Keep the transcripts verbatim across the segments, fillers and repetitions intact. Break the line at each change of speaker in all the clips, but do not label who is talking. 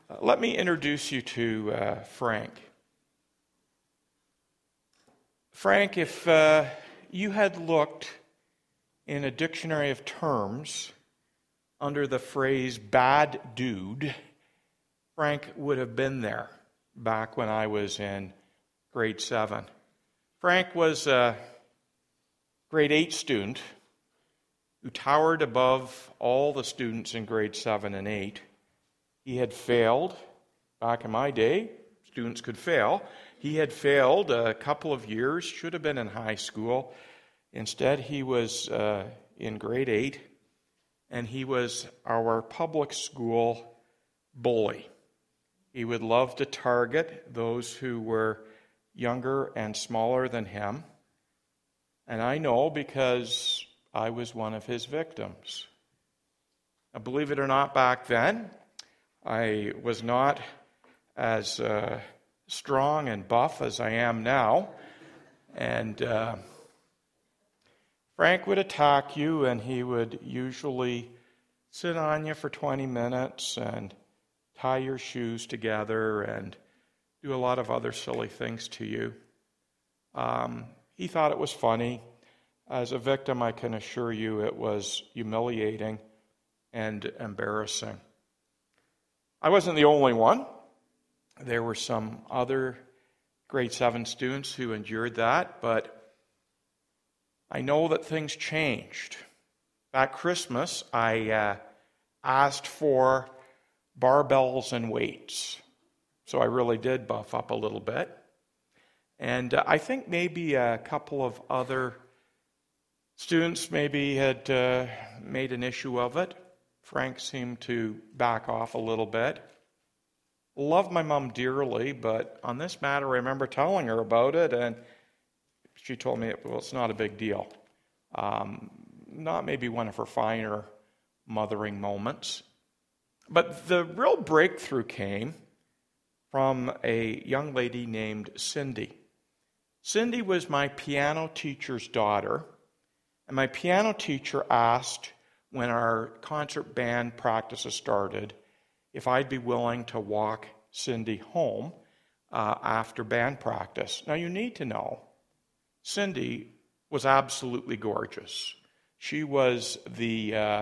Uh, let me introduce you to uh, Frank. Frank, if uh, you had looked in a dictionary of terms under the phrase bad dude, Frank would have been there back when I was in grade seven. Frank was a grade eight student who towered above all the students in grade seven and eight. He had failed. Back in my day, students could fail. He had failed a couple of years, should have been in high school. Instead, he was uh, in grade eight, and he was our public school bully. He would love to target those who were younger and smaller than him. And I know because I was one of his victims. Now, believe it or not, back then, I was not as uh, strong and buff as I am now. And uh, Frank would attack you, and he would usually sit on you for twenty minutes and tie your shoes together and do a lot of other silly things to you. Um, he thought it was funny. As a victim, I can assure you it was humiliating and embarrassing. I wasn't the only one. There were some other grade seven students who endured that, but I know that things changed. At Christmas, I uh, asked for barbells and weights, so I really did buff up a little bit. And uh, I think maybe a couple of other students maybe had uh, made an issue of it. Frank seemed to back off a little bit. Loved my mom dearly, but on this matter, I remember telling her about it, and she told me, well, it's not a big deal. Um, not maybe one of her finer mothering moments. But the real breakthrough came from a young lady named Cindy. Cindy was my piano teacher's daughter, and my piano teacher asked, when our concert band practices started, if I'd be willing to walk Cindy home uh, after band practice. Now, you need to know, Cindy was absolutely gorgeous. She was the uh,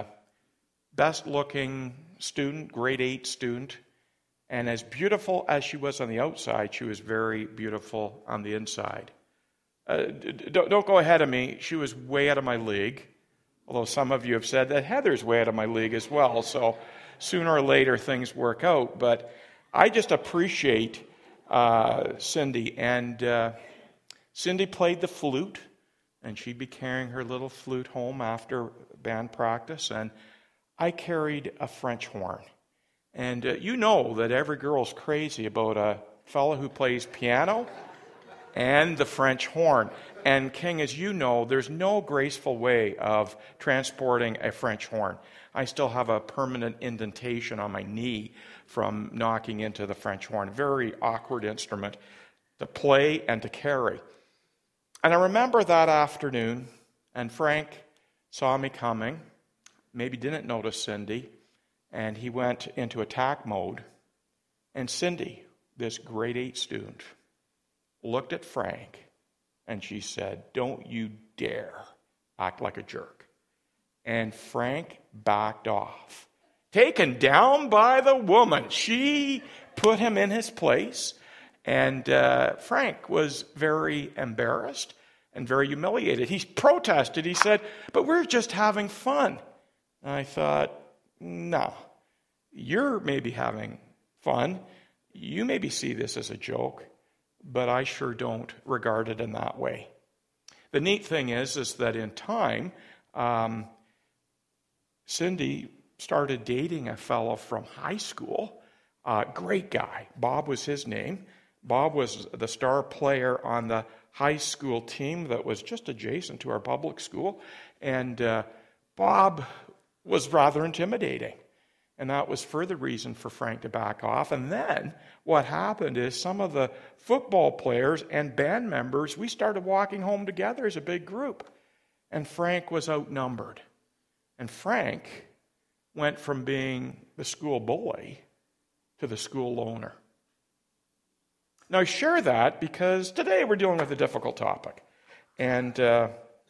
best-looking student, grade eight student, and as beautiful as she was on the outside, she was very beautiful on the inside. Uh, don't, don't go ahead of me. She was way out of my league. Although some of you have said that Heather's way out of my league as well, so sooner or later things work out. But I just appreciate uh, Cindy. And uh, Cindy played the flute, and she'd be carrying her little flute home after band practice. And I carried a French horn. And uh, you know that every girl's crazy about a fellow who plays piano and the French horn. And King, as you know, there's no graceful way of transporting a French horn. I still have a permanent indentation on my knee from knocking into the French horn. Very awkward instrument to play and to carry. And I remember that afternoon, and Frank saw me coming, maybe didn't notice Cindy, and he went into attack mode. And Cindy, this grade eight student, looked at Frank, and she said, "Don't you dare act like a jerk." And Frank backed off, taken down by the woman. She put him in his place, and uh, Frank was very embarrassed and very humiliated. He protested. He said, "But we're just having fun." And I thought, no, you're maybe having fun. You maybe see this as a joke, but I sure don't regard it in that way. The neat thing is, is that in time, um, Cindy started dating a fellow from high school. Uh, great guy. Bob was his name. Bob was the star player on the high school team that was just adjacent to our public school. And uh, Bob was rather intimidating. And that was further reason for Frank to back off. And then what happened is some of the football players and band members, we started walking home together as a big group. And Frank was outnumbered. And Frank went from being the school bully to the school owner. Now, I share that because today we're dealing with a difficult topic. And uh,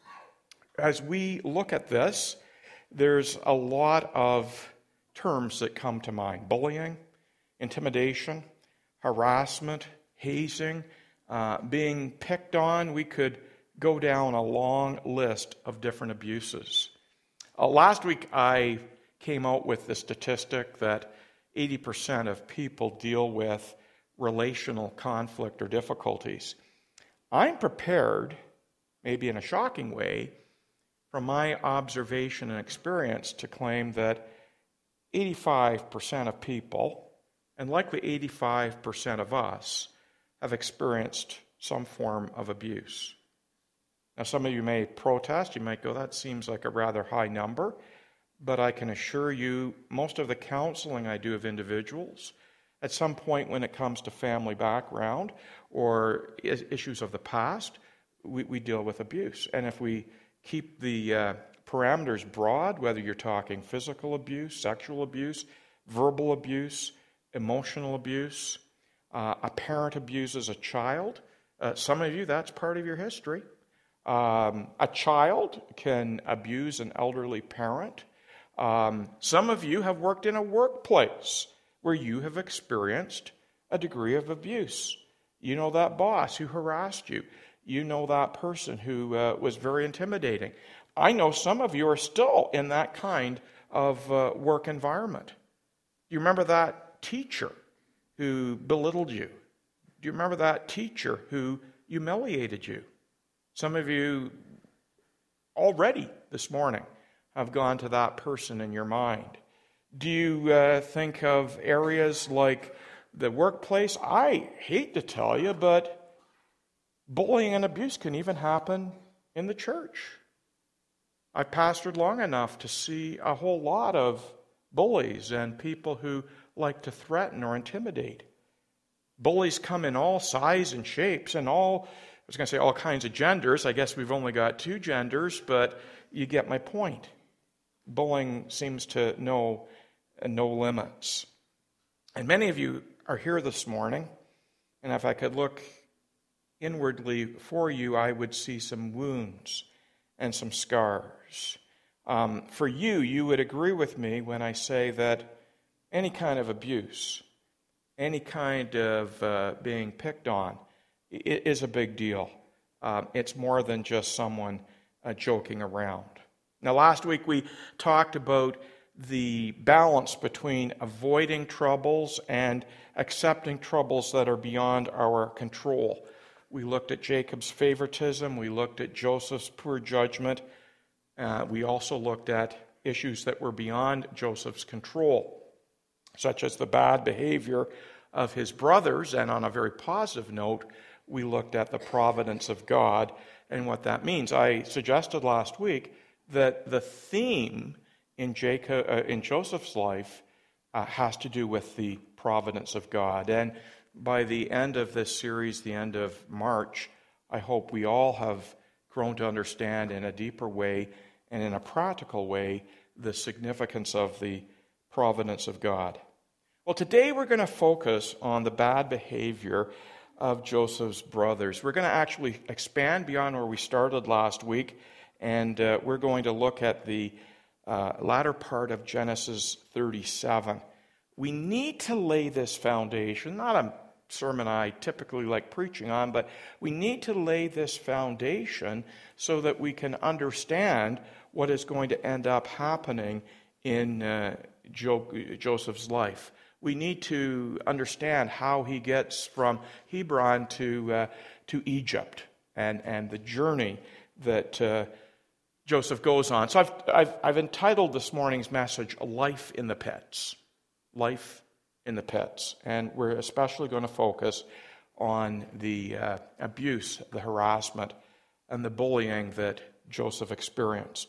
as we look at this, there's a lot of terms that come to mind. Bullying, intimidation, harassment, hazing, uh, being picked on. We could go down a long list of different abuses. Uh, last week I came out with the statistic that eighty percent of people deal with relational conflict or difficulties. I'm prepared, maybe in a shocking way, from my observation and experience to claim that eighty-five percent of people, and likely eighty-five percent of us, have experienced some form of abuse. Now, some of you may protest. You might go, that seems like a rather high number. But I can assure you, most of the counseling I do of individuals, at some point when it comes to family background or issues of the past, we, we deal with abuse. And if we keep the uh, parameters broad, whether you're talking physical abuse, sexual abuse, verbal abuse, emotional abuse, uh, a parent abuses a child, uh, some of you, that's part of your history. Um, a child can abuse an elderly parent. Um, some of you have worked in a workplace where you have experienced a degree of abuse. You know that boss who harassed you. You know that person who uh, was very intimidating. I know some of you are still in that kind of uh, work environment. Do you remember that teacher who belittled you? Do you remember that teacher who humiliated you? Some of you already this morning have gone to that person in your mind. Do you uh, think of areas like the workplace? I hate to tell you, but bullying and abuse can even happen in the church. I pastored long enough to see a whole lot of bullies and people who like to threaten or intimidate. Bullies come in all sizes and shapes and all, I was going to say all kinds of genders. I guess we've only got two genders, but you get my point. Bullying seems to know no limits. And many of you are here this morning, and if I could look inwardly for you, I would see some wounds and some scars. Um, for you, you would agree with me when I say that any kind of abuse, any kind of uh, being picked on, is a big deal. Um, it's more than just someone uh, joking around. Now, last week we talked about the balance between avoiding troubles and accepting troubles that are beyond our control. We looked at Jacob's favoritism. We looked at Joseph's poor judgment. Uh, we also looked at issues that were beyond Joseph's control, such as the bad behavior of his brothers. And on a very positive note, we looked at the providence of God and what that means. I suggested last week that the theme in Jacob, uh, in Joseph's life uh, has to do with the providence of God. And by the end of this series, the end of March, I hope we all have grown to understand in a deeper way and in a practical way the significance of the providence of God. Well, today we're going to focus on the bad behavior of Joseph's brothers. We're going to actually expand beyond where we started last week, and uh, we're going to look at the uh, latter part of Genesis thirty-seven. We need to lay this foundation, not a sermon I typically like preaching on, but we need to lay this foundation so that we can understand what is going to end up happening in uh, jo- Joseph's life. We need to understand how he gets from Hebron to uh, to Egypt and, and the journey that uh, Joseph goes on. So I've, I've I've entitled this morning's message "Life in the Pits." Life in the pits, and we're especially going to focus on the uh, abuse, the harassment, and the bullying that Joseph experienced.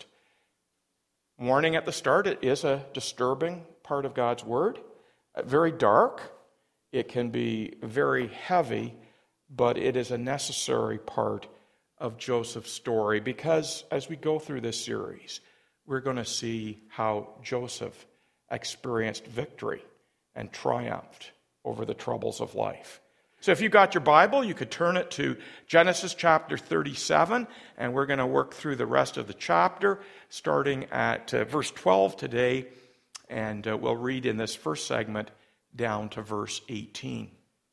Warning at the start: it is a disturbing part of God's Word. Very dark. It can be very heavy, but it is a necessary part of Joseph's story because as we go through this series, we're going to see how Joseph experienced victory and triumphed over the troubles of life. So if you got your Bible, you could turn it to Genesis chapter thirty-seven, and we're going to work through the rest of the chapter, starting at uh, verse twelve today, and uh, we'll read in this first segment down to verse eighteen.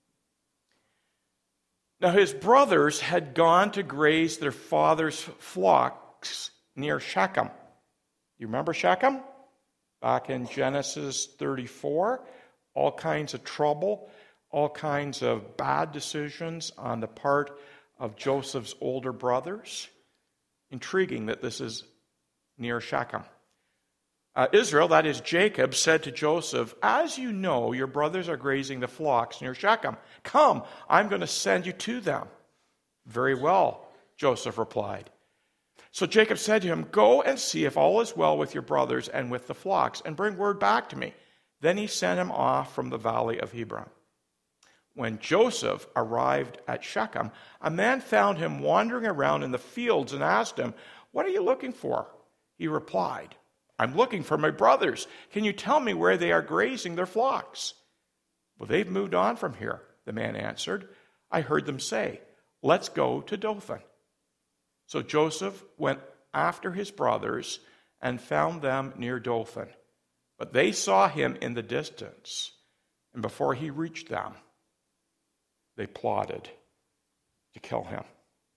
Now his brothers had gone to graze their father's flocks near Shechem. You remember Shechem? Back in Genesis thirty-four, all kinds of trouble, all kinds of bad decisions on the part of Joseph's older brothers. Intriguing that this is near Shechem. Uh, Israel, that is Jacob, said to Joseph, "As you know, your brothers are grazing the flocks near Shechem. Come, I'm going to send you to them." "Very well," Joseph replied. So Jacob said to him, "Go and see if all is well with your brothers and with the flocks, and bring word back to me." Then he sent him off from the valley of Hebron. When Joseph arrived at Shechem, a man found him wandering around in the fields and asked him, "What are you looking for?" He replied, "I'm looking for my brothers. Can you tell me where they are grazing their flocks?" "Well, they've moved on from here," the man answered. "I heard them say, 'Let's go to Dothan.'" So Joseph went after his brothers and found them near Dothan. But they saw him in the distance, and before he reached them, they plotted to kill him.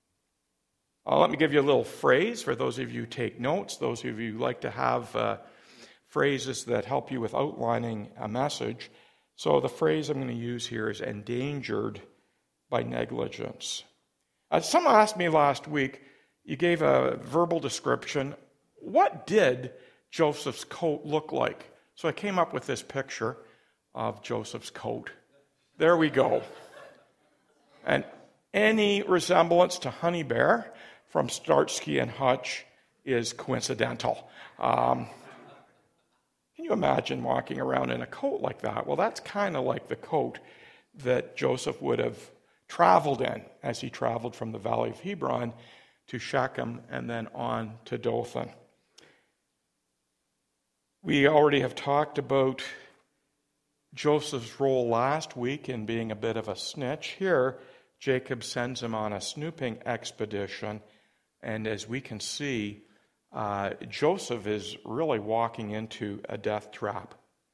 Uh, let me give you a little phrase for those of you who take notes, those of you who like to have uh, phrases that help you with outlining a message. So the phrase I'm going to use here is endangered by negligence. Uh, someone asked me last week, you gave a verbal description. What did Joseph's coat look like? So I came up with this picture of Joseph's coat. There we go. And any resemblance to Honey Bear from Starsky and Hutch is coincidental. Um, can you imagine walking around in a coat like that? Well, that's kind of like the coat that Joseph would have traveled in as he traveled from the valley of Hebron to Shechem and then on to Dothan. We already have talked about Joseph's role last week in being a bit of a snitch. Here, Jacob sends him on a snooping expedition, and as we can see, uh, Joseph is really walking into a death trap.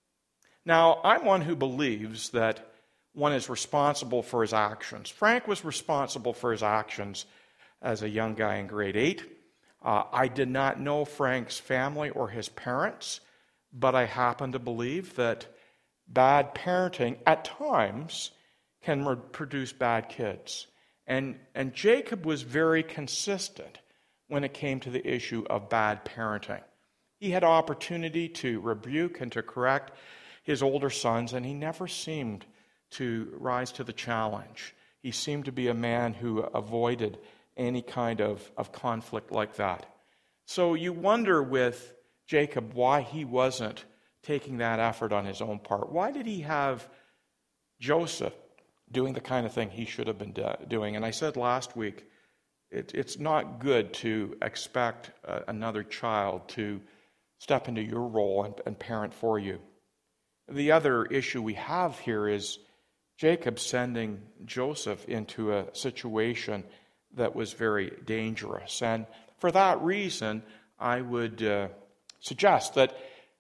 Now, I'm one who believes that one is responsible for his actions. Frank was responsible for his actions as a young guy in grade eight. Uh, I did not know Frank's family or his parents, but I happen to believe that bad parenting at times can re- produce bad kids. And, and Jacob was very consistent when it came to the issue of bad parenting. He had opportunity to rebuke and to correct his older sons, and he never seemed to rise to the challenge. He seemed to be a man who avoided any kind of, of conflict like that. So you wonder with Jacob why he wasn't taking that effort on his own part. Why did he have Joseph doing the kind of thing he should have been do- doing? And I said last week, it, it's not good to expect uh, another child to step into your role and, and parent for you. The other issue we have here is Jacob sending Joseph into a situation that was very dangerous. And for that reason, I would uh, suggest that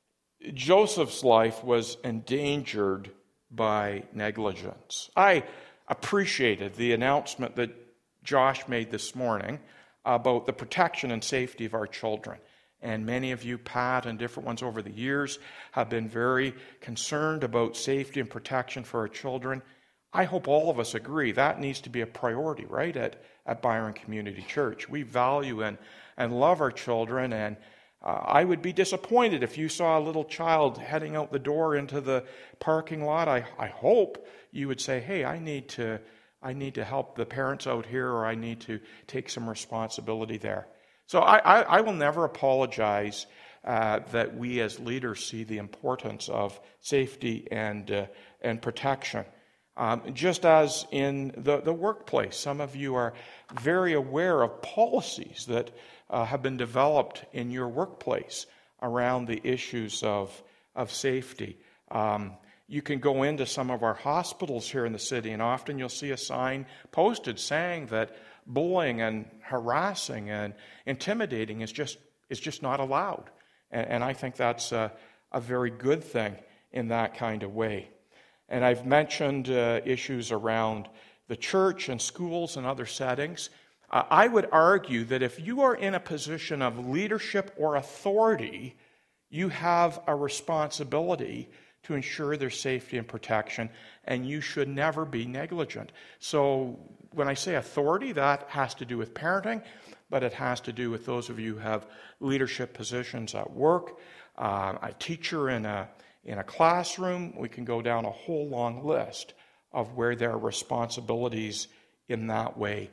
Joseph's life was endangered by negligence. I appreciated the announcement that Josh made this morning about the protection and safety of our children. And many of you, Pat and different ones over the years, have been very concerned about safety and protection for our children. I hope all of us agree that needs to be a priority, right, at, at Byron Community Church. We value and, and love our children, and uh, I would be disappointed if you saw a little child heading out the door into the parking lot. I, I hope you would say, hey, I need to I need to help the parents out here, or I need to take some responsibility there. So I, I, I will never apologize uh, that we as leaders see the importance of safety and uh, and protection. Um, just as in the, the workplace, some of you are very aware of policies that uh, have been developed in your workplace around the issues of, of safety. Um, You can go into some of our hospitals here in the city, and often you'll see a sign posted saying that bullying and harassing and intimidating is just is just not allowed. And, and I think that's a, a very good thing in that kind of way. And I've mentioned uh, issues around the church and schools and other settings. Uh, I would argue that if you are in a position of leadership or authority, you have a responsibility to ensure their safety and protection, and you should never be negligent. So when I say authority, that has to do with parenting, but it has to do with those of you who have leadership positions at work, uh, a teacher in a in a classroom. We can go down a whole long list of where there are responsibilities in that way.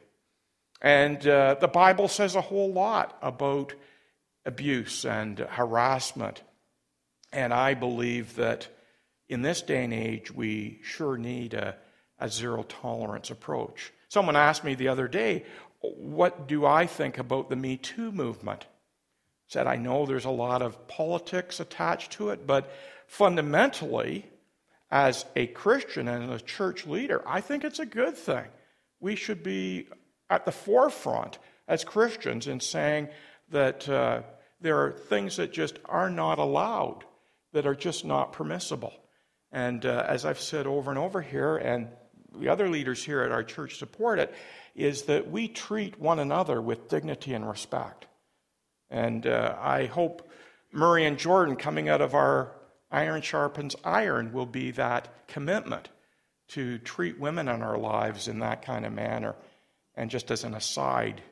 And uh, the Bible says a whole lot about abuse and harassment. And I believe that in this day and age, we sure need a, a zero-tolerance approach. Someone asked me the other day, what do I think about the Me Too movement? I said, I know there's a lot of politics attached to it, but fundamentally, as a Christian and a church leader, I think it's a good thing. We should be at the forefront as Christians in saying that uh, there are things that just are not allowed, that are just not permissible. And uh, as I've said over and over here, and the other leaders here at our church support it, is that we treat one another with dignity and respect. And uh, I hope Murray and Jordan, coming out of our Iron Sharpens Iron, will be that commitment to treat women in our lives in that kind of manner. And just as an aside,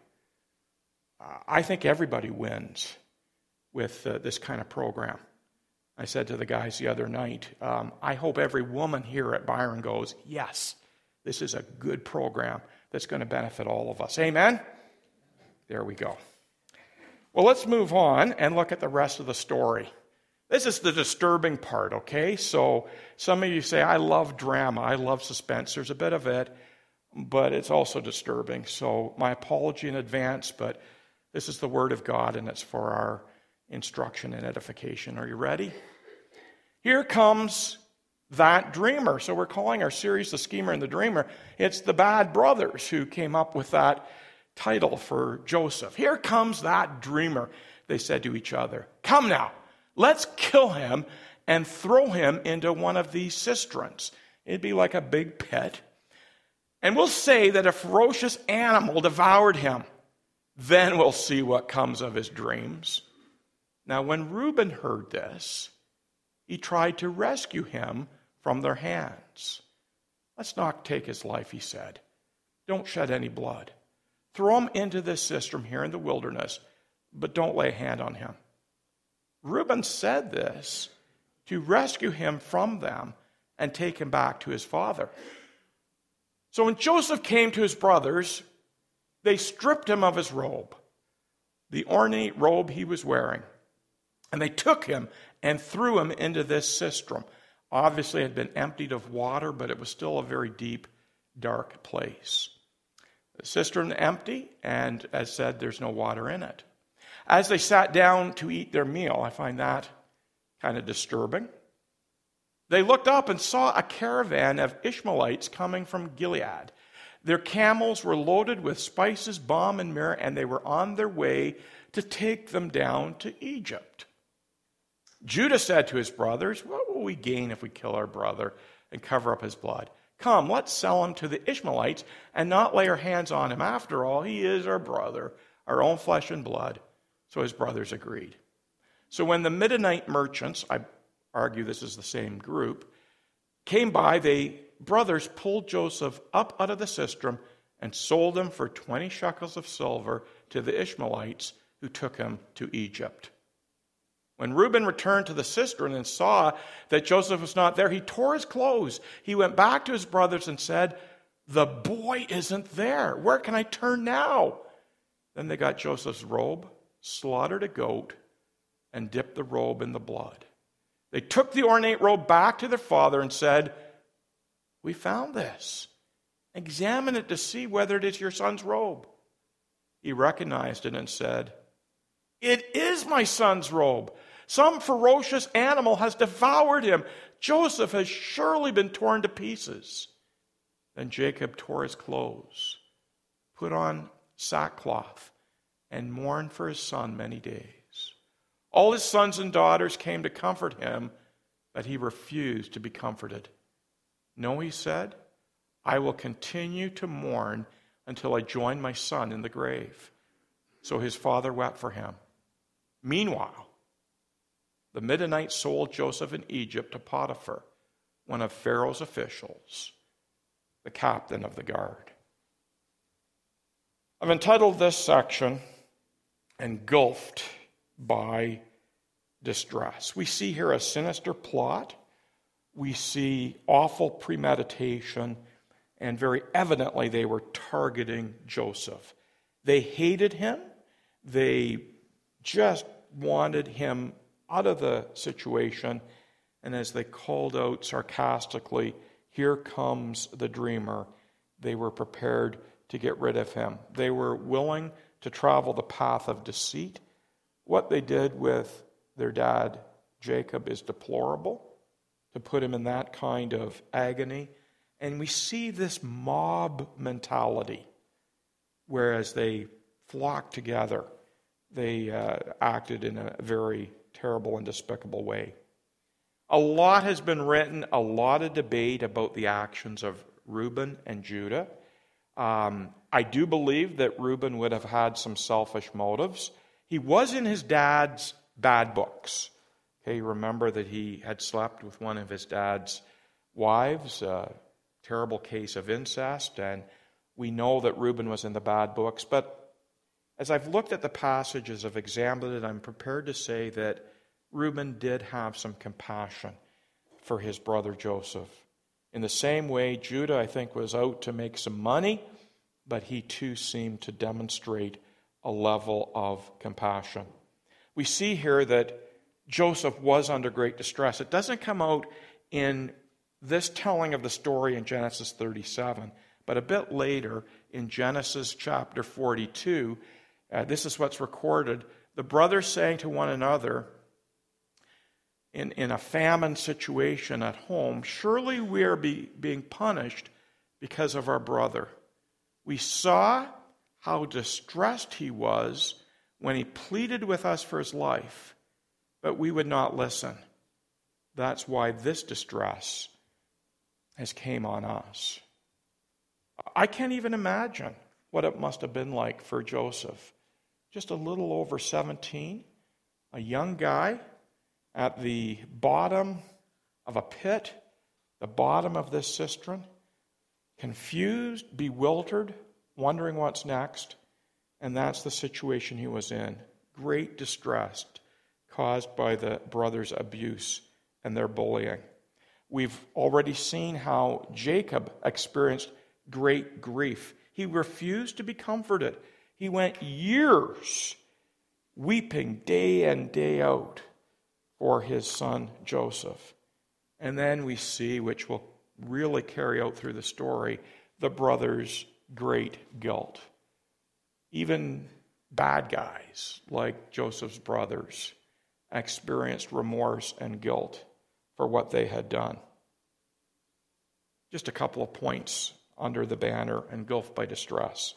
uh, I think everybody wins with uh, this kind of program. I said to the guys the other night, um, I hope every woman here at Byron goes, yes, this is a good program that's going to benefit all of us. Amen? There we go. Well, let's move on and look at the rest of the story. This is the disturbing part, okay? So some of you say, I love drama, I love suspense. There's a bit of it, but it's also disturbing. So my apology in advance, but this is the Word of God, and it's for our instruction and edification. Are you ready? Here comes that dreamer. So we're calling our series The Schemer and the Dreamer. It's the bad brothers who came up with that title for Joseph. Here comes that dreamer, they said to each other. Come now, let's kill him and throw him into one of these cisterns. It'd be like a big pit. And we'll say that a ferocious animal devoured him. Then we'll see what comes of his dreams. Now, when Reuben heard this, he tried to rescue him from their hands. Let's not take his life, he said. Don't shed any blood. Throw him into this cistern here in the wilderness, but don't lay a hand on him. Reuben said this to rescue him from them and take him back to his father. So when Joseph came to his brothers, they stripped him of his robe, the ornate robe he was wearing. And they took him and threw him into this cistern. Obviously, it had been emptied of water, but it was still a very deep, dark place. The cistern empty, and as said, there's no water in it. As they sat down to eat their meal, I find that kind of disturbing. They looked up and saw a caravan of Ishmaelites coming from Gilead. Their camels were loaded with spices, balm, and myrrh, and they were on their way to take them down to Egypt. Judah said to his brothers, what will we gain if we kill our brother and cover up his blood? Come, let's sell him to the Ishmaelites and not lay our hands on him. After all, he is our brother, our own flesh and blood. So his brothers agreed. So when the Midianite merchants, I argue this is the same group, came by, the brothers pulled Joseph up out of the cistern and sold him for twenty shekels of silver to the Ishmaelites, who took him to Egypt. When Reuben returned to the cistern and saw that Joseph was not there, he tore his clothes. He went back to his brothers and said, the boy isn't there. Where can I turn now? Then they got Joseph's robe, slaughtered a goat, and dipped the robe in the blood. They took the ornate robe back to their father and said, we found this. Examine it to see whether it is your son's robe. He recognized it and said, it is my son's robe. Some ferocious animal has devoured him. Joseph has surely been torn to pieces. Then Jacob tore his clothes, put on sackcloth, and mourned for his son many days. All his sons and daughters came to comfort him, but he refused to be comforted. No, he said, I will continue to mourn until I join my son in the grave. So his father wept for him. Meanwhile, the Midianites sold Joseph in Egypt to Potiphar, one of Pharaoh's officials, the captain of the guard. I've entitled this section, Engulfed by Distress. We see here a sinister plot. We see awful premeditation, and very evidently they were targeting Joseph. They hated him. They just wanted him out of the situation. And as they called out sarcastically, here comes the dreamer, they were prepared to get rid of him. They were willing to travel the path of deceit. What they did with their dad, Jacob, is deplorable, to put him in that kind of agony. And we see this mob mentality, whereas they flocked together, they uh, acted in a very terrible and despicable way. A lot has been written, a lot of debate about the actions of Reuben and Judah. Um, I do believe that Reuben would have had some selfish motives. He was in his dad's bad books. Okay, remember that he had slept with one of his dad's wives, a terrible case of incest, and we know that Reuben was in the bad books. But as I've looked at the passages, I've examined it, I'm prepared to say that Reuben did have some compassion for his brother Joseph. In the same way, Judah, I think, was out to make some money, but he too seemed to demonstrate a level of compassion. We see here that Joseph was under great distress. It doesn't come out in this telling of the story in Genesis thirty-seven, but a bit later in Genesis chapter forty-two, uh, this is what's recorded. The brothers saying to one another, in, in a famine situation at home, surely we are be, being punished because of our brother. We saw how distressed he was when he pleaded with us for his life, but we would not listen. That's why this distress has came on us. I can't even imagine what it must have been like for Joseph. Just a little over seventeen, a young guy at the bottom of a pit, the bottom of this cistern, confused, bewildered, wondering what's next. And that's the situation he was in. Great distress caused by the brothers' abuse and their bullying. We've already seen how Jacob experienced great grief. He refused to be comforted. He went years weeping day in, day out for his son Joseph. And then we see, which will really carry out through the story, the brothers' great guilt. Even bad guys like Joseph's brothers experienced remorse and guilt for what they had done. Just a couple of points under the banner, engulfed by distress.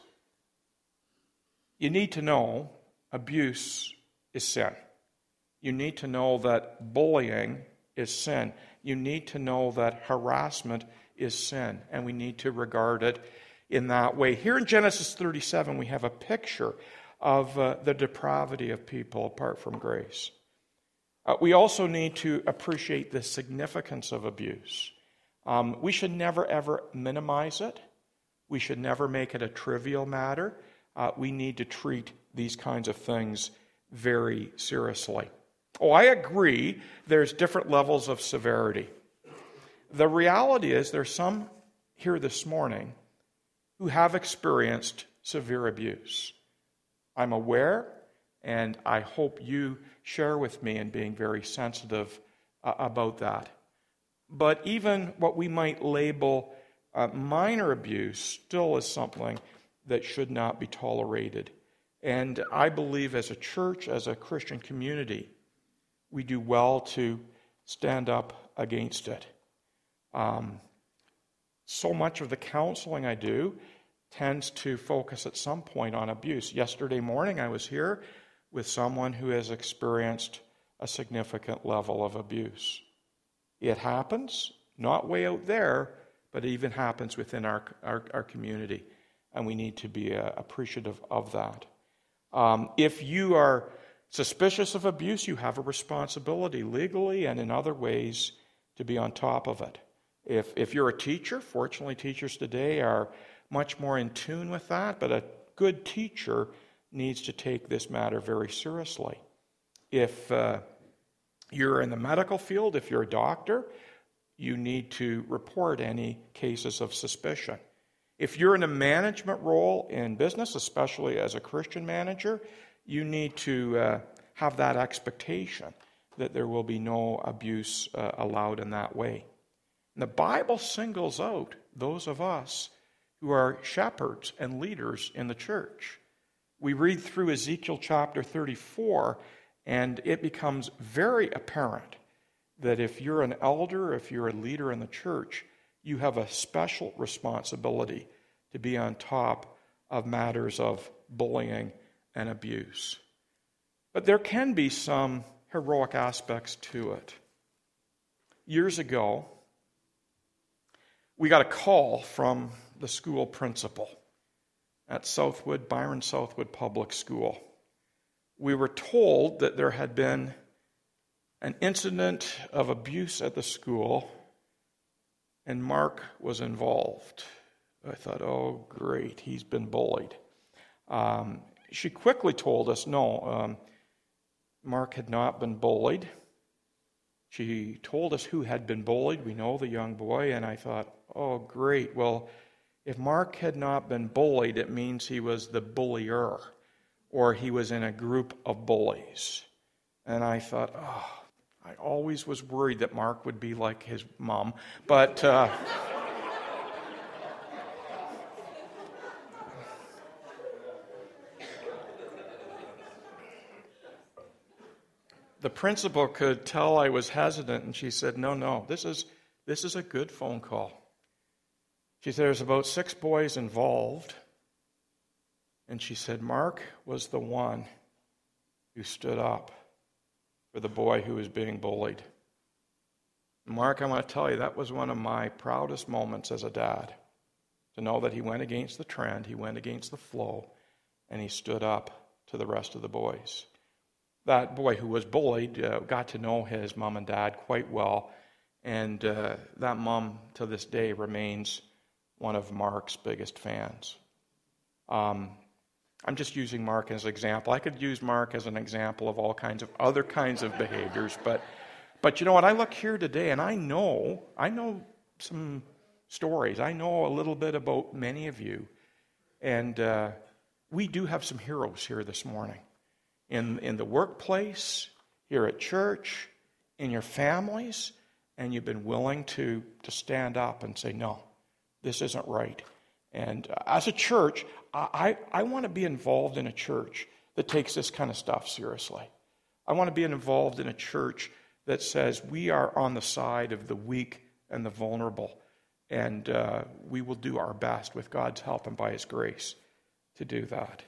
You need to know abuse is sin. You need to know that bullying is sin. You need to know that harassment is sin, and we need to regard it in that way. Here in Genesis thirty-seven, we have a picture of uh, the depravity of people apart from grace. Uh, we also need to appreciate the significance of abuse. Um, we should never, ever minimize it. We should never make it a trivial matter. Uh, we need to treat these kinds of things very seriously. Oh, I agree there's different levels of severity. The reality is there's some here this morning who have experienced severe abuse. I'm aware, and I hope you share with me in being very sensitive uh, about that. But even what we might label uh, minor abuse still is something that should not be tolerated. And I believe as a church, as a Christian community, we do well to stand up against it. Um, so much of the counseling I do tends to focus at some point on abuse. Yesterday morning I was here with someone who has experienced a significant level of abuse. It happens, not way out there, but it even happens within our, our, our community, and we need to be uh, appreciative of that. Um, if you are suspicious of abuse, you have a responsibility legally and in other ways to be on top of it. If, if you're a teacher, fortunately teachers today are much more in tune with that, but a good teacher needs to take this matter very seriously. If uh, you're in the medical field, if you're a doctor, you need to report any cases of suspicion. If you're in a management role in business, especially as a Christian manager, you need to uh, have that expectation that there will be no abuse uh, allowed in that way. And the Bible singles out those of us who are shepherds and leaders in the church. We read through Ezekiel chapter thirty-four, and it becomes very apparent that if you're an elder, if you're a leader in the church, you have a special responsibility to be on top of matters of bullying and abuse. But there can be some heroic aspects to it. Years ago, we got a call from the school principal at Southwood, Byron Southwood Public School. We were told that there had been an incident of abuse at the school, and Mark was involved. I thought, oh, great, he's been bullied. Um, she quickly told us, no, um, Mark had not been bullied. She told us who had been bullied. We know the young boy, and I thought, oh, great. Well, if Mark had not been bullied, it means he was the bullier, or he was in a group of bullies. And I thought, oh, I always was worried that Mark would be like his mom, but uh, the principal could tell I was hesitant, and she said, no, no, this is this is a good phone call. She said, there's about six boys involved, and she said, Mark was the one who stood up for the boy who was being bullied. Mark, I want to tell you, that was one of my proudest moments as a dad, to know that he went against the trend, he went against the flow, and he stood up to the rest of the boys. That boy who was bullied uh, got to know his mom and dad quite well, and uh, that mom to this day remains one of Mark's biggest fans. Um, I'm just using Mark as an example. I could use Mark as an example of all kinds of other kinds of behaviors, but but you know what? I look here today, and I know I know some stories. I know a little bit about many of you, and uh, we do have some heroes here this morning. In, in the workplace, here at church, in your families, and you've been willing to, to stand up and say, no, this isn't right. And uh, as a church, I, I want to be involved in a church that takes this kind of stuff seriously. I want to be involved in a church that says we are on the side of the weak and the vulnerable, and uh, we will do our best with God's help and by His grace to do that.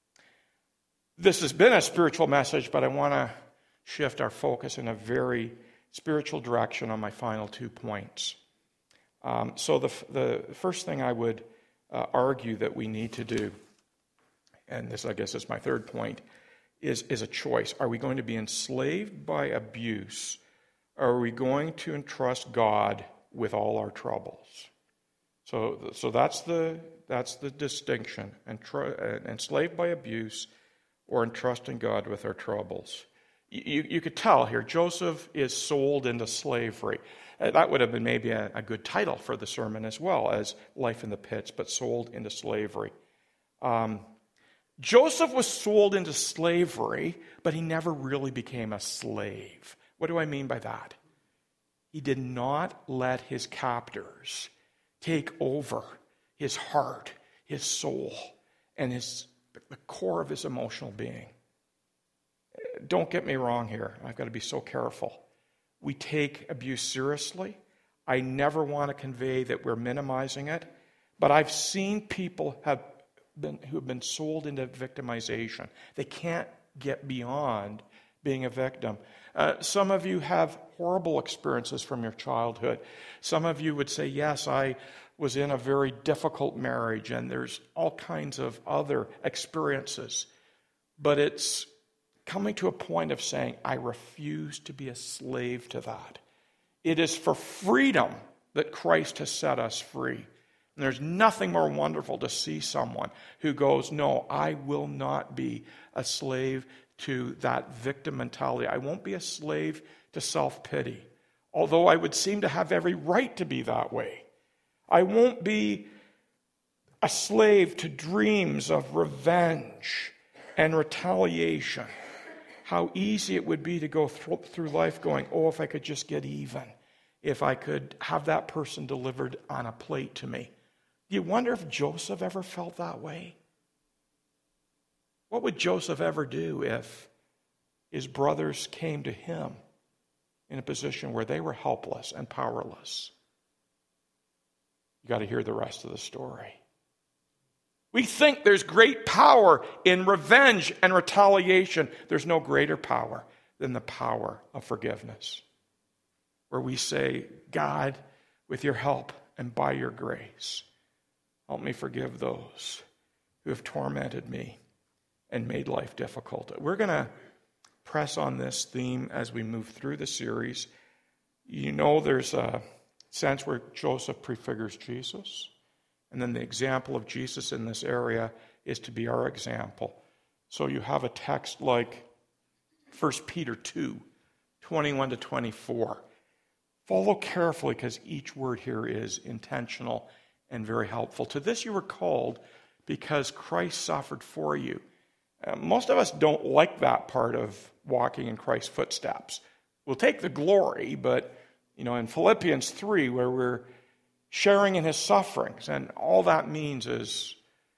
This has been a spiritual message, but I want to shift our focus in a very spiritual direction on my final two points. Um, so the the first thing I would uh, argue that we need to do, and this I guess is my third point, is, is a choice. Are we going to be enslaved by abuse, or are we going to entrust God with all our troubles? So so that's the that's the distinction. Entru- enslaved by abuse, or entrusting God with our troubles. You, you could tell here, Joseph is sold into slavery. That would have been maybe a, a good title for the sermon as well as Life in the Pits, but sold into slavery. Um, Joseph was sold into slavery, but he never really became a slave. What do I mean by that? He did not let his captors take over his heart, his soul, and his the core of his emotional being. Don't get me wrong here. I've got to be so careful. we take abuse seriously. I never want to convey that we're minimizing it. But I've seen people have been, who have been sold into victimization. They can't get beyond being a victim. Uh, some of you have horrible experiences from your childhood. Some of you would say, yes, I was in a very difficult marriage, and there's all kinds of other experiences. But it's coming to a point of saying, I refuse to be a slave to that. It is for freedom that Christ has set us free. And there's nothing more wonderful to see someone who goes, no, I will not be a slave to that victim mentality. I won't be a slave to self-pity, although I would seem to have every right to be that way. I won't be a slave to dreams of revenge and retaliation. How easy it would be to go through life going, oh, if I could just get even, if I could have that person delivered on a plate to me. Do you wonder if Joseph ever felt that way? What would Joseph ever do if his brothers came to him in a position where they were helpless and powerless? You got to hear the rest of the story. We think there's great power in revenge and retaliation. There's no greater power than the power of forgiveness, where we say, God, with your help and by your grace, help me forgive those who have tormented me and made life difficult. We're going to press on this theme as we move through the series. You know, there's a sense where Joseph prefigures Jesus. And then the example of Jesus in this area is to be our example. So you have a text like First Peter two, twenty-one to twenty-four. Follow carefully, because each word here is intentional and very helpful. To this you were called because Christ suffered for you. Uh, most of us don't like that part of walking in Christ's footsteps. We'll take the glory, but you know, in Philippians three, where we're sharing in his sufferings, and all that means is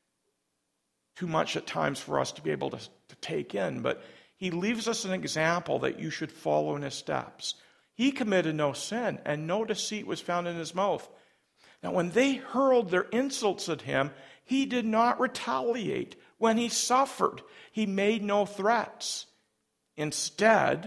too much at times for us to be able to, to take in, but he leaves us an example that you should follow in his steps. He committed no sin, and no deceit was found in his mouth. Now, when they hurled their insults at him, he did not retaliate. When he suffered, he made no threats. Instead,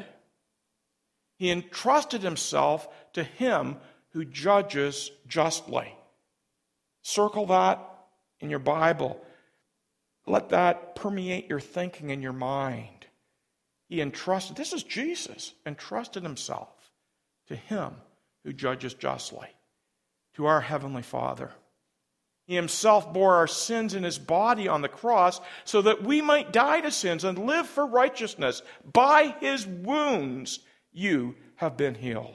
he entrusted himself to him who judges justly. Circle that in your Bible. Let that permeate your thinking and your mind. He entrusted, this is Jesus, entrusted himself to him who judges justly, to our Heavenly Father. He himself bore our sins in his body on the cross so that we might die to sins and live for righteousness. By his wounds you have been healed.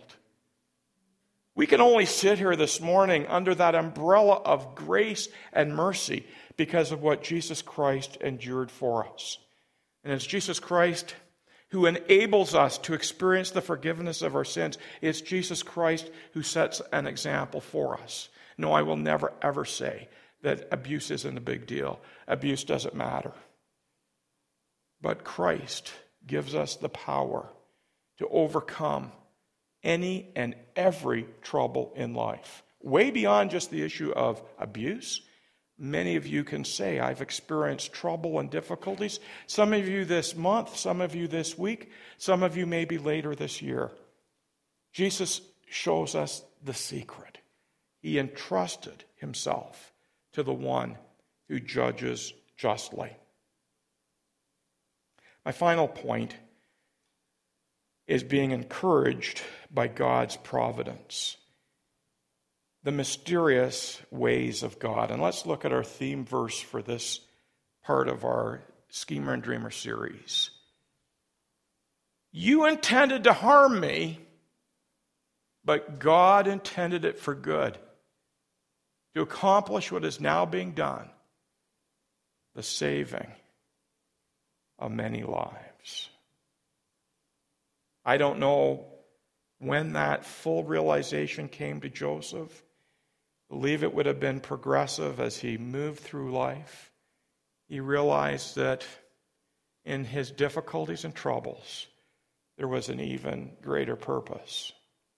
We can only sit here this morning under that umbrella of grace and mercy because of what Jesus Christ endured for us. And it's Jesus Christ who enables us to experience the forgiveness of our sins. It's Jesus Christ who sets an example for us. No, I will never, ever say that abuse isn't a big deal. Abuse doesn't matter. But Christ gives us the power to overcome any and every trouble in life. Way beyond just the issue of abuse. Many of you can say, I've experienced trouble and difficulties. Some of you this month, some of you this week, some of you maybe later this year. Jesus shows us the secret. He entrusted himself to the one who judges justly. My final point is being encouraged by God's providence. The mysterious ways of God. And let's look at our theme verse for this part of our Schemer and Dreamer series. You intended to harm me, but God intended it for good, to accomplish what is now being done, the saving of many lives. I don't know when that full realization came to Joseph. I believe it would have been progressive as he moved through life. He realized that in his difficulties and troubles, there was an even greater purpose.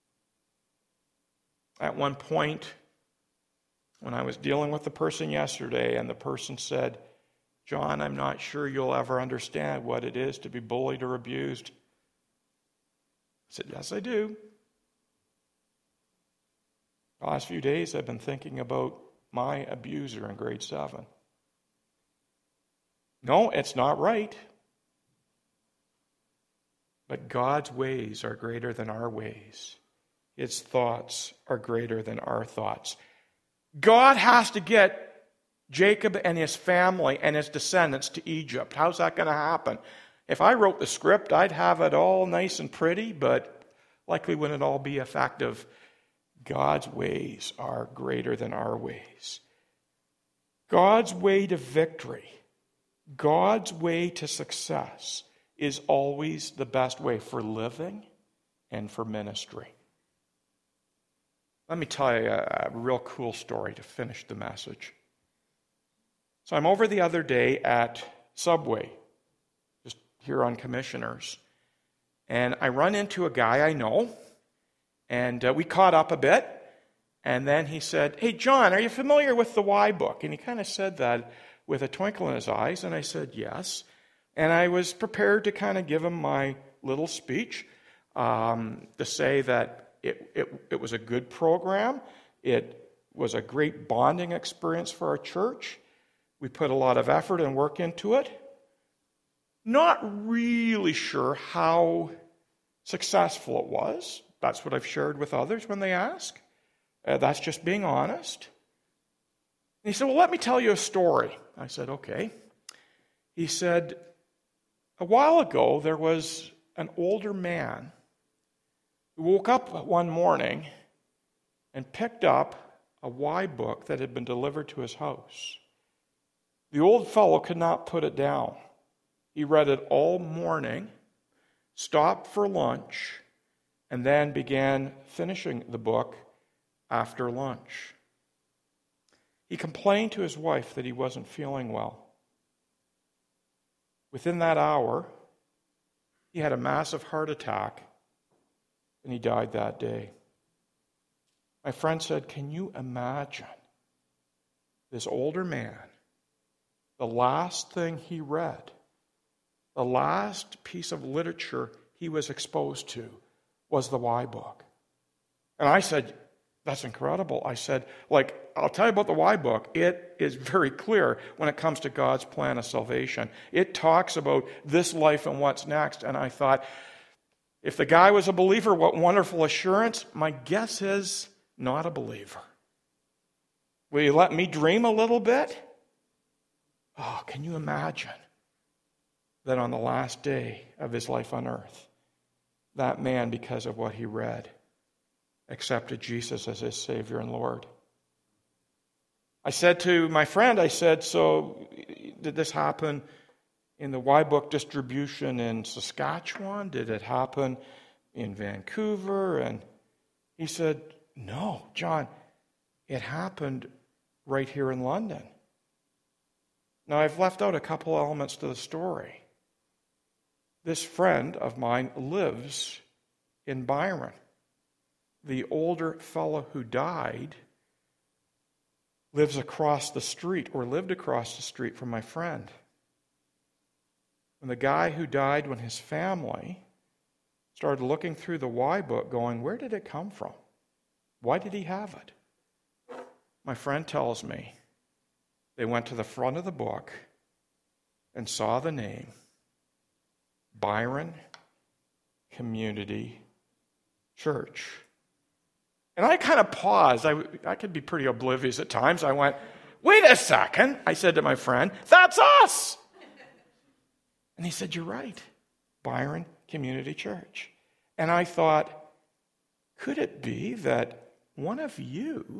At one point, when I was dealing with the person yesterday, and the person said, John, I'm not sure you'll ever understand what it is to be bullied or abused. I said, yes, I do. The last few days, I've been thinking about my abuser in grade seven. No, it's not right. But God's ways are greater than our ways. His thoughts are greater than our thoughts. God has to get Jacob and his family and his descendants to Egypt. How's that going to happen? If I wrote the script, I'd have it all nice and pretty, but likely wouldn't all be effective. God's ways are greater than our ways. God's way to victory, God's way to success is always the best way for living and for ministry. Let me tell you a, a real cool story to finish the message. So I'm over the other day at Subway, just here on Commissioners, and I run into a guy I know, and uh, we caught up a bit, and then he said, hey, John, are you familiar with the Why book? And he kind of said that with a twinkle in his eyes, and I said, yes. And I was prepared to kind of give him my little speech um, to say that it, it, it was a good program. It was a great bonding experience for our church. We put a lot of effort and work into it. Not really sure how successful it was. That's what I've shared with others when they ask. Uh, that's just being honest. And he said, well, let me tell you a story. I said, okay. He said, a while ago, there was an older man who woke up one morning and picked up a Why book that had been delivered to his house. The old fellow could not put it down. He read it all morning, stopped for lunch, and then began finishing the book after lunch. He complained to his wife that he wasn't feeling well. Within that hour, he had a massive heart attack, and he died that day. My friend said, can you imagine this older man, the last thing he read, the last piece of literature he was exposed to was the Why book? And I said, that's incredible. I said, like, I'll tell you about the Why book. It is very clear when it comes to God's plan of salvation. It talks about this life and what's next. And I thought, if the guy was a believer, what wonderful assurance. My guess is not a believer. Will you let me dream a little bit? Oh, can you imagine that on the last day of his life on earth, that man, because of what he read, accepted Jesus as his Savior and Lord? I said to my friend, I said, so did this happen in the Why book distribution in Saskatchewan? Did it happen in Vancouver? And he said, no, John, it happened right here in London. Now, I've left out a couple elements to the story. This friend of mine lives in Byron. The older fellow who died lives across the street, or lived across the street from my friend. And the guy who died, when his family started looking through the Why book, going, where did it come from? Why did he have it? My friend tells me they went to the front of the book and saw the name, Byron Community Church. And I kind of paused. I, I could be pretty oblivious at times. I went, wait a second. I said to my friend, that's us. And he said, you're right. Byron Community Church. And I thought, could it be that one of you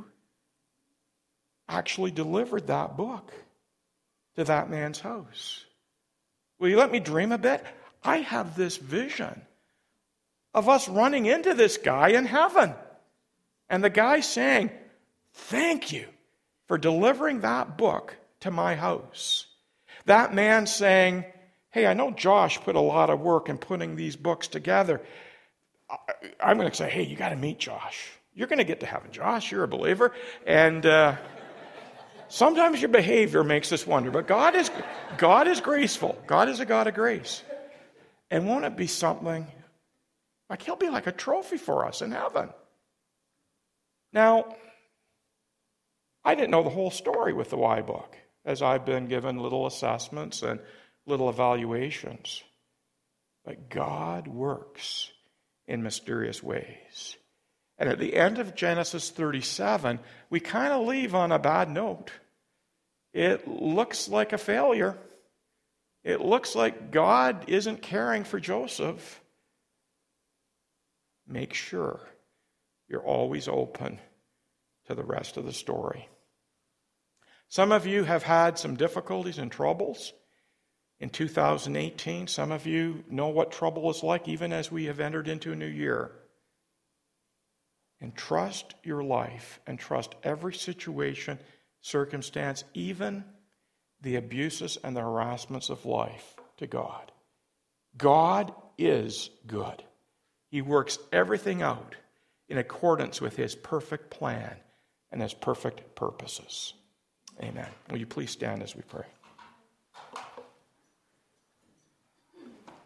actually delivered that book to that man's house? Will you let me dream a bit? I have this vision of us running into this guy in heaven. And the guy saying, thank you for delivering that book to my house. That man saying, hey, I know Josh put a lot of work in putting these books together. I'm going to say, hey, you got to meet Josh. You're going to get to heaven, Josh. You're a believer. And uh, sometimes your behavior makes us wonder, but God is God is graceful. God is a God of grace. And won't it be something, like he'll be like a trophy for us in heaven. Now, I didn't know the whole story with the Y book, as I've been given little assessments and little evaluations. But God works in mysterious ways. And at the end of Genesis thirty-seven, we kind of leave on a bad note. It looks like a failure. It looks like God isn't caring for Joseph. Make sure you're always open to the rest of the story. Some of you have had some difficulties and troubles in two thousand eighteen. Some of you know what trouble is like even as we have entered into a new year. And trust your life and trust every situation, circumstance, even the abuses and the harassments of life to God. God is good. He works everything out in accordance with his perfect plan and his perfect purposes. Amen. Will you please stand as we pray?